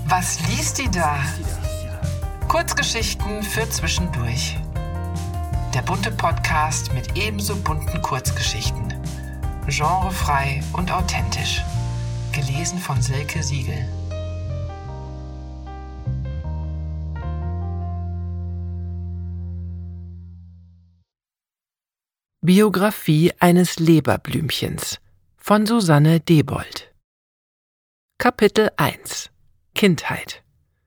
Was liest die da? Kurzgeschichten für zwischendurch. Der bunte Podcast mit ebenso bunten Kurzgeschichten. Genrefrei und authentisch. Gelesen von Silke Siegel. Biografie eines Leberblümchens von Susanne Debold. Kapitel 1 Kindheit.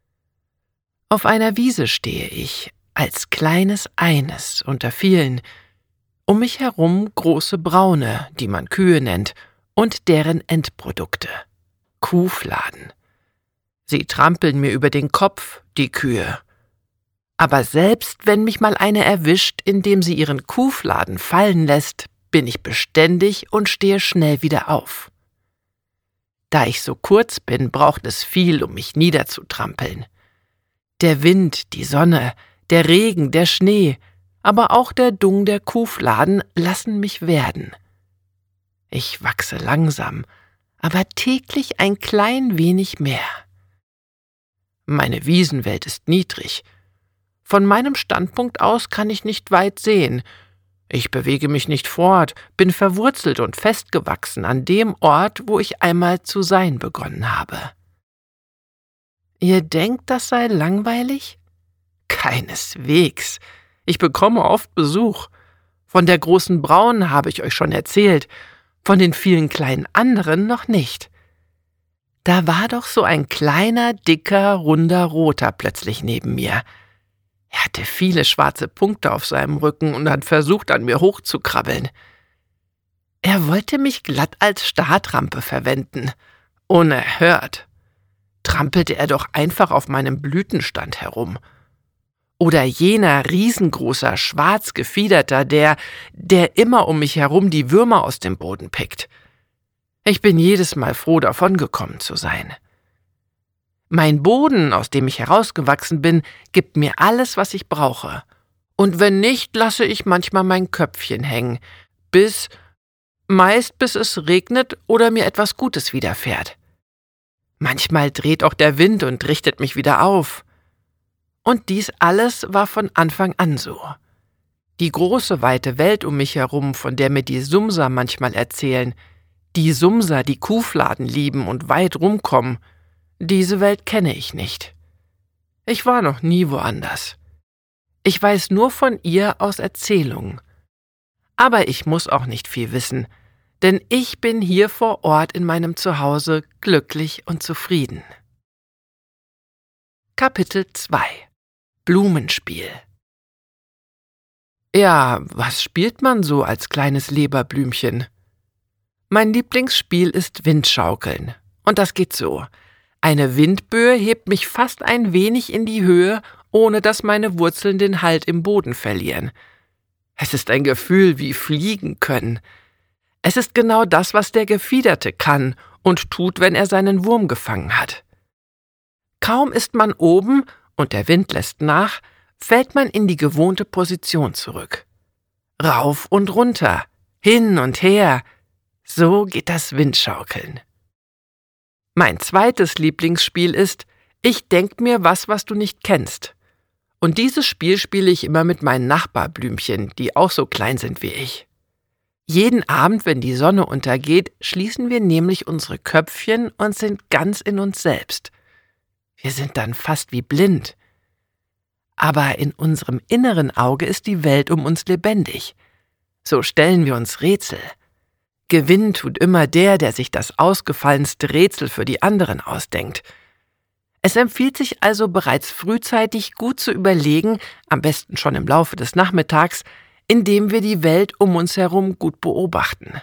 Auf einer Wiese stehe ich, als kleines Eines unter vielen, um mich herum große Braune, die man Kühe nennt, und deren Endprodukte, Kuhfladen. Sie trampeln mir über den Kopf, die Kühe. Aber selbst wenn mich mal eine erwischt, indem sie ihren Kuhfladen fallen lässt, bin ich beständig und stehe schnell wieder auf. Da ich so kurz bin, braucht es viel, um mich niederzutrampeln. Der Wind, die Sonne, der Regen, der Schnee, aber auch der Dung der Kuhfladen lassen mich werden. Ich wachse langsam, aber täglich ein klein wenig mehr. Meine Wiesenwelt ist niedrig. Von meinem Standpunkt aus kann ich nicht weit sehen. Ich bewege mich nicht fort, bin verwurzelt und festgewachsen an dem Ort, wo ich einmal zu sein begonnen habe. Ihr denkt, das sei langweilig? Keineswegs. Ich bekomme oft Besuch. Von der großen Braunen habe ich euch schon erzählt, von den vielen kleinen anderen noch nicht. Da war doch so ein kleiner, dicker, runder Roter plötzlich neben mir. Er hatte viele schwarze Punkte auf seinem Rücken und hat versucht, an mir hochzukrabbeln. Er wollte mich glatt als Startrampe verwenden. Unerhört. Trampelte er doch einfach auf meinem Blütenstand herum. Oder jener riesengroßer, schwarz gefiederter, der immer um mich herum die Würmer aus dem Boden pickt. Ich bin jedes Mal froh, davongekommen zu sein. Mein Boden, aus dem ich herausgewachsen bin, gibt mir alles, was ich brauche. Und wenn nicht, lasse ich manchmal mein Köpfchen hängen, meist bis es regnet oder mir etwas Gutes widerfährt. Manchmal dreht auch der Wind und richtet mich wieder auf. Und dies alles war von Anfang an so. Die große, weite Welt um mich herum, von der mir die Sumser manchmal erzählen, die Sumser, die Kuhfladen lieben und weit rumkommen, diese Welt kenne ich nicht. Ich war noch nie woanders. Ich weiß nur von ihr aus Erzählungen. Aber ich muss auch nicht viel wissen, denn ich bin hier vor Ort in meinem Zuhause glücklich und zufrieden. Kapitel 2 Blumenspiel. Ja, was spielt man so als kleines Leberblümchen? Mein Lieblingsspiel ist Windschaukeln. Und das geht so. Eine Windböe hebt mich fast ein wenig in die Höhe, ohne dass meine Wurzeln den Halt im Boden verlieren. Es ist ein Gefühl wie Fliegen können. Es ist genau das, was der Gefiederte kann und tut, wenn er seinen Wurm gefangen hat. Kaum ist man oben und der Wind lässt nach, fällt man in die gewohnte Position zurück. Rauf und runter, hin und her, so geht das Windschaukeln. Mein zweites Lieblingsspiel ist, ich denk mir was du nicht kennst. Und dieses Spiel spiele ich immer mit meinen Nachbarblümchen, die auch so klein sind wie ich. Jeden Abend, wenn die Sonne untergeht, schließen wir nämlich unsere Köpfchen und sind ganz in uns selbst. Wir sind dann fast wie blind. Aber in unserem inneren Auge ist die Welt um uns lebendig. So stellen wir uns Rätsel. Gewinnen tut immer der sich das ausgefallenste Rätsel für die anderen ausdenkt. Es empfiehlt sich also bereits frühzeitig gut zu überlegen, am besten schon im Laufe des Nachmittags, indem wir die Welt um uns herum gut beobachten.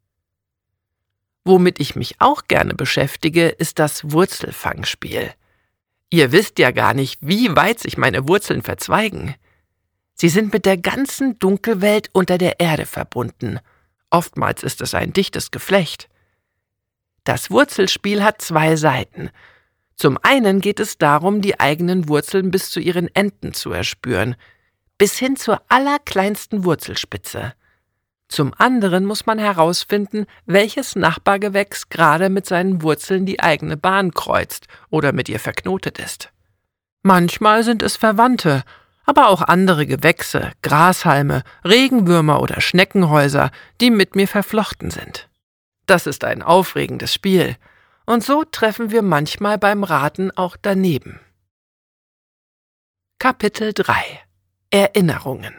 Womit ich mich auch gerne beschäftige, ist das Wurzelfangspiel. Ihr wisst ja gar nicht, wie weit sich meine Wurzeln verzweigen. Sie sind mit der ganzen Dunkelwelt unter der Erde verbunden. Oftmals ist es ein dichtes Geflecht. Das Wurzelspiel hat zwei Seiten. Zum einen geht es darum, die eigenen Wurzeln bis zu ihren Enden zu erspüren, bis hin zur allerkleinsten Wurzelspitze. Zum anderen muss man herausfinden, welches Nachbargewächs gerade mit seinen Wurzeln die eigene Bahn kreuzt oder mit ihr verknotet ist. Manchmal sind es Verwandte, aber auch andere Gewächse, Grashalme, Regenwürmer oder Schneckenhäuser, die mit mir verflochten sind. Das ist ein aufregendes Spiel, und so treffen wir manchmal beim Raten auch daneben. Kapitel 3 – Erinnerungen.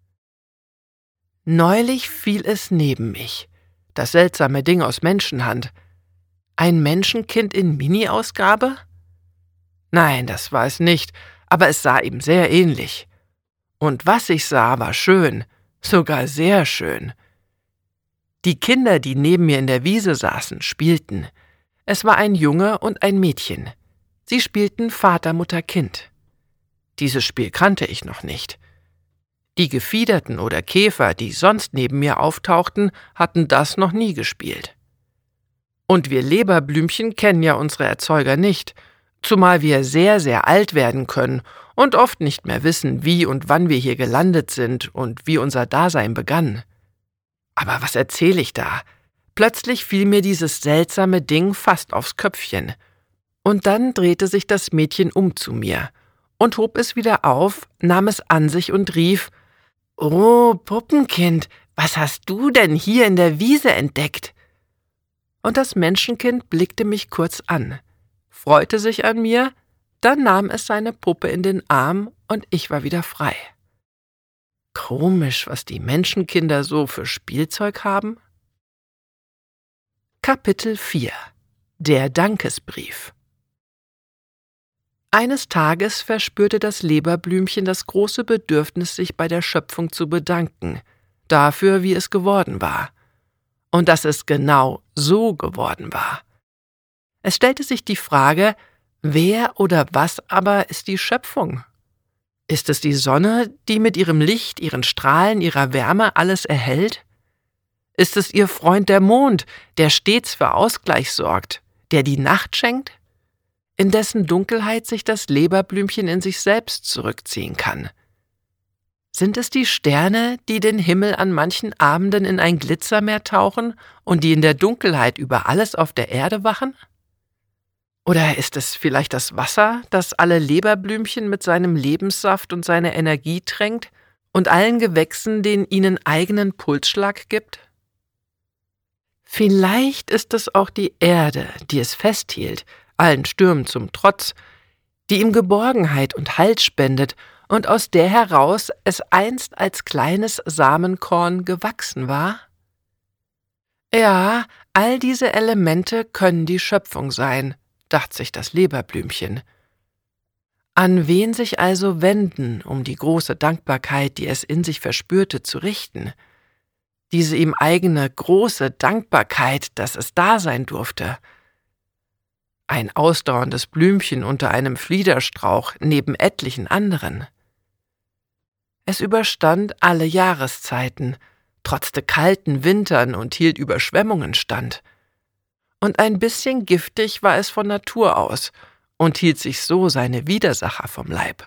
Neulich fiel es neben mich, das seltsame Ding aus Menschenhand. Ein Menschenkind in Mini-Ausgabe? Nein, das war es nicht, aber es sah ihm sehr ähnlich. Und was ich sah, war schön, sogar sehr schön. Die Kinder, die neben mir in der Wiese saßen, spielten. Es war ein Junge und ein Mädchen. Sie spielten Vater, Mutter, Kind. Dieses Spiel kannte ich noch nicht. Die Gefiederten oder Käfer, die sonst neben mir auftauchten, hatten das noch nie gespielt. Und wir Leberblümchen kennen ja unsere Erzeuger nicht, zumal wir sehr, sehr alt werden können und oft nicht mehr wissen, wie und wann wir hier gelandet sind und wie unser Dasein begann. Aber was erzähle ich da? Plötzlich fiel mir dieses seltsame Ding fast aufs Köpfchen. Und dann drehte sich das Mädchen um zu mir und hob es wieder auf, nahm es an sich und rief: »Oh, Puppenkind, was hast du denn hier in der Wiese entdeckt?« Und das Menschenkind blickte mich kurz an, freute sich an mir, dann nahm es seine Puppe in den Arm und ich war wieder frei. Komisch, was die Menschenkinder so für Spielzeug haben. Kapitel 4 – Der Dankesbrief. Eines Tages verspürte das Leberblümchen das große Bedürfnis, sich bei der Schöpfung zu bedanken, dafür, wie es geworden war. Und dass es genau so geworden war. Es stellte sich die Frage, wer oder was aber ist die Schöpfung? Ist es die Sonne, die mit ihrem Licht, ihren Strahlen, ihrer Wärme alles erhält? Ist es ihr Freund der Mond, der stets für Ausgleich sorgt, der die Nacht schenkt? In dessen Dunkelheit sich das Leberblümchen in sich selbst zurückziehen kann. Sind es die Sterne, die den Himmel an manchen Abenden in ein Glitzermeer tauchen und die in der Dunkelheit über alles auf der Erde wachen? Oder ist es vielleicht das Wasser, das alle Leberblümchen mit seinem Lebenssaft und seiner Energie tränkt und allen Gewächsen den ihnen eigenen Pulsschlag gibt? Vielleicht ist es auch die Erde, die es festhielt, allen Stürmen zum Trotz, die ihm Geborgenheit und Halt spendet und aus der heraus es einst als kleines Samenkorn gewachsen war? Ja, all diese Elemente können die Schöpfung sein, dachte sich das Leberblümchen. An wen sich also wenden, um die große Dankbarkeit, die es in sich verspürte, zu richten? Diese ihm eigene große Dankbarkeit, dass es da sein durfte. Ein ausdauerndes Blümchen unter einem Fliederstrauch neben etlichen anderen. Es überstand alle Jahreszeiten, trotzte kalten Wintern und hielt Überschwemmungen stand. Und ein bisschen giftig war es von Natur aus und hielt sich so seine Widersacher vom Leib.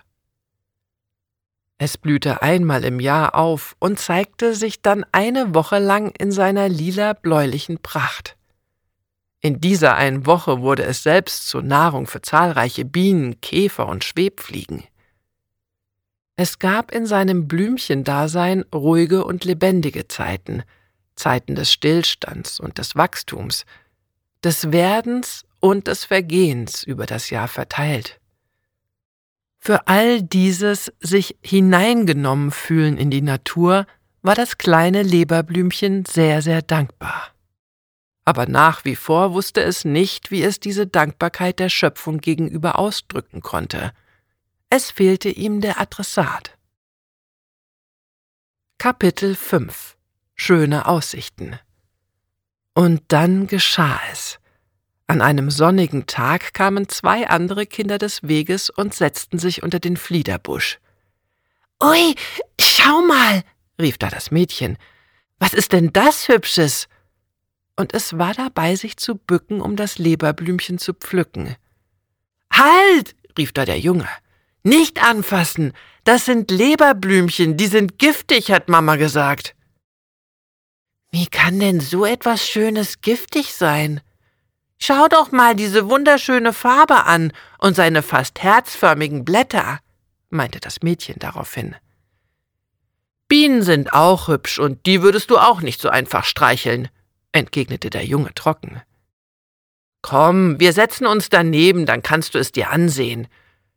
Es blühte einmal im Jahr auf und zeigte sich dann eine Woche lang in seiner lila-bläulichen Pracht. In dieser einen Woche wurde es selbst zur Nahrung für zahlreiche Bienen, Käfer und Schwebfliegen. Es gab in seinem Blümchendasein ruhige und lebendige Zeiten, Zeiten des Stillstands und des Wachstums, des Werdens und des Vergehens über das Jahr verteilt. Für all dieses sich hineingenommen fühlen in die Natur war das kleine Leberblümchen sehr, sehr dankbar. Aber nach wie vor wusste es nicht, wie es diese Dankbarkeit der Schöpfung gegenüber ausdrücken konnte. Es fehlte ihm der Adressat. Kapitel 5 – Schöne Aussichten. Und dann geschah es. An einem sonnigen Tag kamen 2 andere Kinder des Weges und setzten sich unter den Fliederbusch. »Ui, schau mal«, rief da das Mädchen, »was ist denn das Hübsches?« Und es war dabei, sich zu bücken, um das Leberblümchen zu pflücken. »Halt«, rief da der Junge, »nicht anfassen, das sind Leberblümchen, die sind giftig, hat Mama gesagt.« kann denn so etwas Schönes giftig sein? Schau doch mal diese wunderschöne Farbe an und seine fast herzförmigen Blätter, meinte das Mädchen daraufhin. Bienen sind auch hübsch und die würdest du auch nicht so einfach streicheln, entgegnete der Junge trocken. Komm, wir setzen uns daneben, dann kannst du es dir ansehen.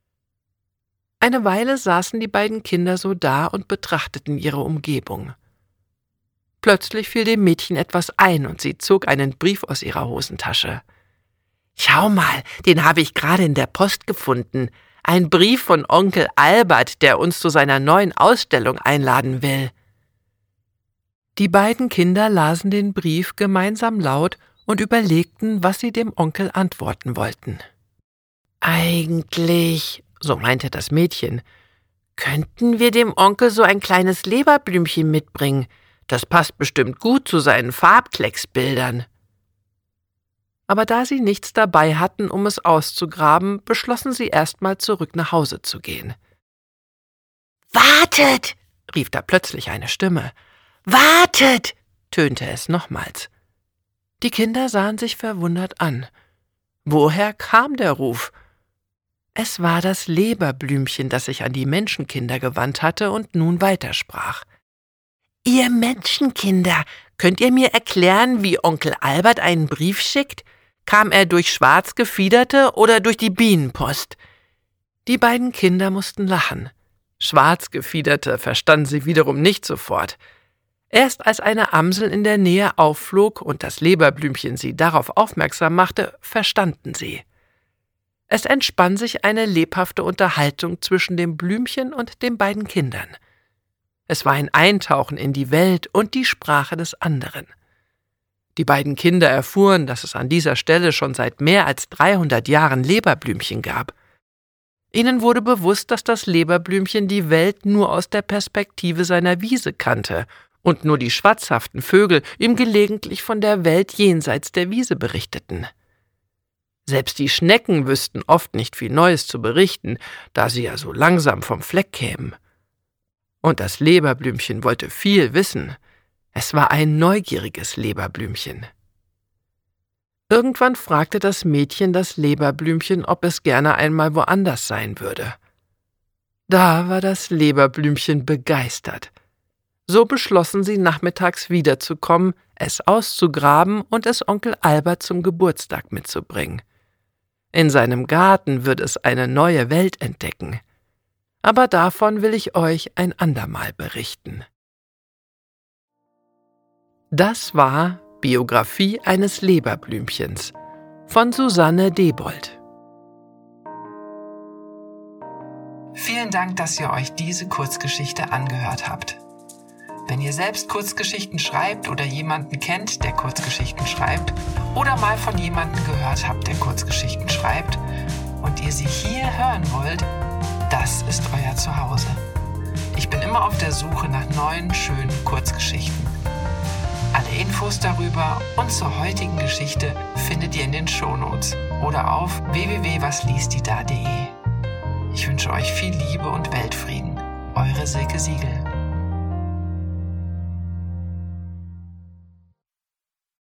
Eine Weile saßen die beiden Kinder so da und betrachteten ihre Umgebung. Plötzlich fiel dem Mädchen etwas ein und sie zog einen Brief aus ihrer Hosentasche. »Schau mal, den habe ich gerade in der Post gefunden. Ein Brief von Onkel Albert, der uns zu seiner neuen Ausstellung einladen will.« Die beiden Kinder lasen den Brief gemeinsam laut und überlegten, was sie dem Onkel antworten wollten. »Eigentlich«, so meinte das Mädchen, »könnten wir dem Onkel so ein kleines Leberblümchen mitbringen. Das passt bestimmt gut zu seinen Farbklecksbildern.« Aber da sie nichts dabei hatten, um es auszugraben, beschlossen sie erstmal zurück nach Hause zu gehen. »Wartet!« rief da plötzlich eine Stimme. »Wartet!« tönte es nochmals. Die Kinder sahen sich verwundert an. Woher kam der Ruf? Es war das Leberblümchen, das sich an die Menschenkinder gewandt hatte und nun weitersprach. »Ihr Menschenkinder, könnt ihr mir erklären, wie Onkel Albert einen Brief schickt? Kam er durch Schwarzgefiederte oder durch die Bienenpost?« Die beiden Kinder mussten lachen. Schwarzgefiederte verstanden sie wiederum nicht sofort. Erst als eine Amsel in der Nähe aufflog und das Leberblümchen sie darauf aufmerksam machte, verstanden sie. Es entspann sich eine lebhafte Unterhaltung zwischen dem Blümchen und den beiden Kindern. Es war ein Eintauchen in die Welt und die Sprache des anderen. Die beiden Kinder erfuhren, dass es an dieser Stelle schon seit mehr als 300 Jahren Leberblümchen gab. Ihnen wurde bewusst, dass das Leberblümchen die Welt nur aus der Perspektive seiner Wiese kannte und nur die schwatzhaften Vögel ihm gelegentlich von der Welt jenseits der Wiese berichteten. Selbst die Schnecken wüssten oft nicht viel Neues zu berichten, da sie ja so langsam vom Fleck kämen. Und das Leberblümchen wollte viel wissen. Es war ein neugieriges Leberblümchen. Irgendwann fragte das Mädchen das Leberblümchen, ob es gerne einmal woanders sein würde. Da war das Leberblümchen begeistert. So beschlossen sie, nachmittags wiederzukommen, es auszugraben und es Onkel Albert zum Geburtstag mitzubringen. In seinem Garten wird es eine neue Welt entdecken. Aber davon will ich euch ein andermal berichten. Das war Biografie eines Leberblümchens von Susanne Debold. Vielen Dank, dass ihr euch diese Kurzgeschichte angehört habt. Wenn ihr selbst Kurzgeschichten schreibt oder jemanden kennt, der Kurzgeschichten schreibt, oder mal von jemandem gehört habt, der Kurzgeschichten schreibt, und ihr sie hier hören wollt, das ist euer Zuhause. Ich bin immer auf der Suche nach neuen, schönen Kurzgeschichten. Alle Infos darüber und zur heutigen Geschichte findet ihr in den Shownotes oder auf www.wasliestida.de. Ich wünsche euch viel Liebe und Weltfrieden. Eure Silke Siegel.